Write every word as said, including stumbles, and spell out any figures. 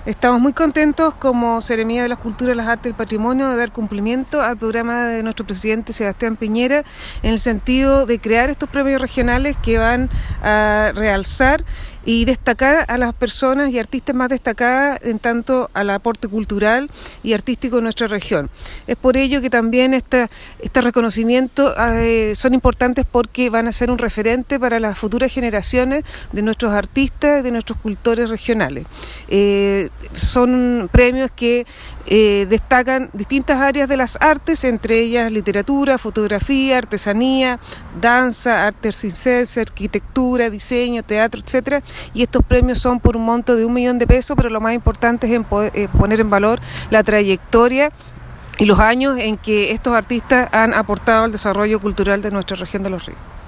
Estamos muy contentos como Seremía de las Culturas, las Artes y el Patrimonio de dar cumplimiento al programa de nuestro presidente Sebastián Piñera en el sentido de crear estos premios regionales que van a realzar y destacar a las personas y artistas más destacadas en tanto al aporte cultural y artístico de nuestra región. Es por ello que también esta, este reconocimientos eh, son importantes porque van a ser un referente para las futuras generaciones de nuestros artistas y de nuestros cultores regionales. Eh, son premios que eh, destacan distintas áreas de las artes, entre ellas literatura, fotografía, artesanía, danza, arte circense, arquitectura, diseño, teatro, etcétera. Y estos premios son por un monto de un millón de pesos, pero lo más importante es en poder, eh, poner en valor la trayectoria y los años en que estos artistas han aportado al desarrollo cultural de nuestra región de Los Ríos.